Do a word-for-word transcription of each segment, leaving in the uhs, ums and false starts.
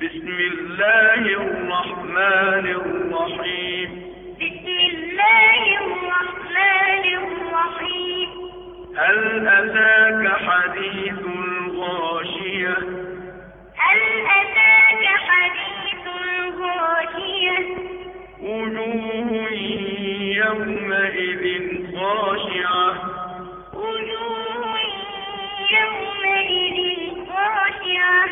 بسم الله الرحمن الرحيم بسم الله الرحمن الرحيم هل أتاك حديث الغاشية هل أتاك حديث الغاشية وجوه يومئذ خاشعة وجوه يومئذ خاشعة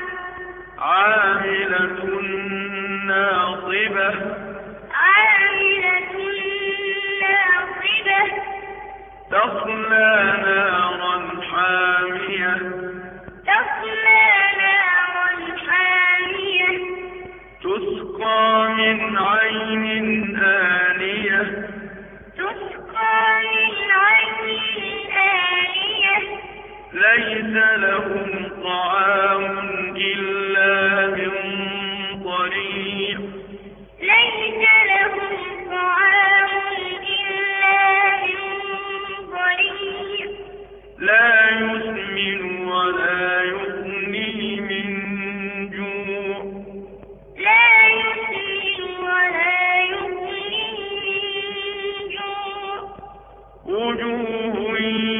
عاملة ناصبة عاملة ناصبة تصلى نارا حامية تصلى نارا حامية تسقى من عين آنية تسقى من عين آنية ليس لهم طعام إلا من ضريع ليس لهم طعام إلا من ضريع لا يسمن ولا يغني من جوع لا يسمن ولا يغني من جوع وجوه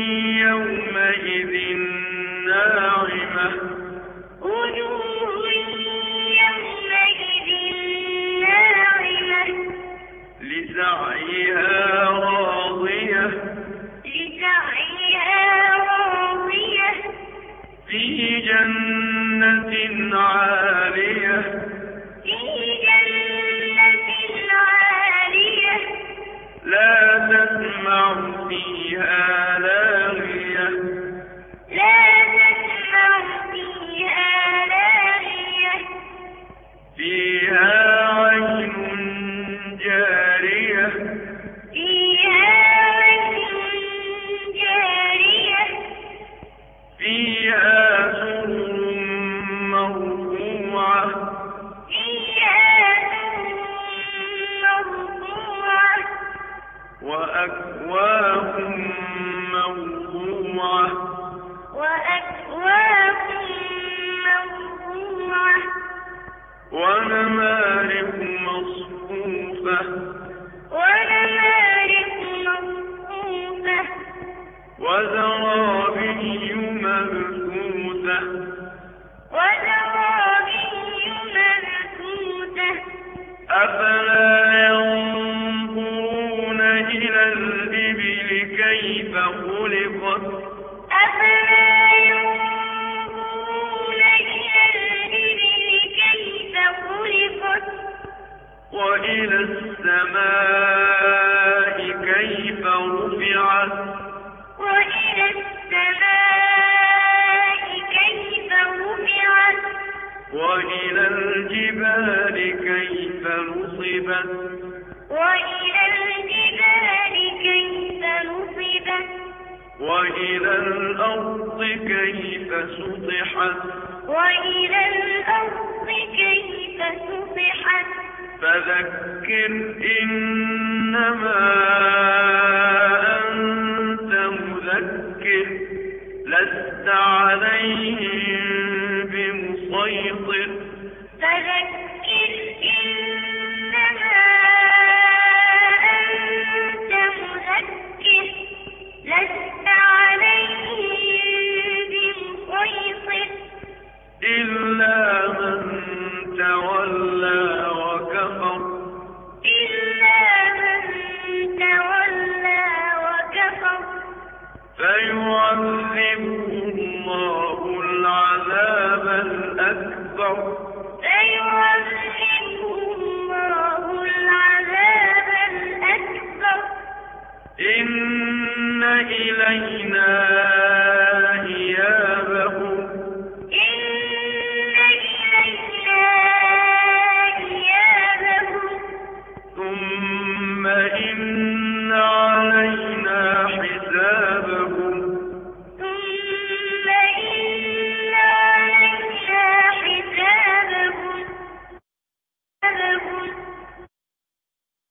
يومئذ ناعمة وجوه يومئذ ناعمة لسعيها راضية لسعيها راضية في جنة عالية في جنة عالية لا تسمع فيها لاغية لا تسمع فيها لاغية فيها عين جارية فيها عين جارية فيها سرر مرفوعة فيها سرر مرفوعة وأكواب موضوعة وأكواب موضوعة ونمارق مصفوفة ونمارق مصفوفة وزرابي مبثوثة وزرابي مبثوثة أفلا ينظرون إلى الإبل كيف خلقت أفلا ينظرون إلى الإبل كيف خلقت وإلى السماء كيف رفعت وإلى السماء كيف رفعت وإلى الجبال كيف نصبت وإلى الجبال كيف نصبت وإلى الأرض كيف سطحت وإلى الأرض كيف سطحت فذكر إنما أنت مذكر لست عليهم بمسيطر فذكر إنما أنت مذكر لست عليهم بمسيطر إلا من تولى وكفر إلا من تولى وكفر فيعذبه الله العذاب الأكبر فيعذبه الله العذاب الأكبر إن إلينا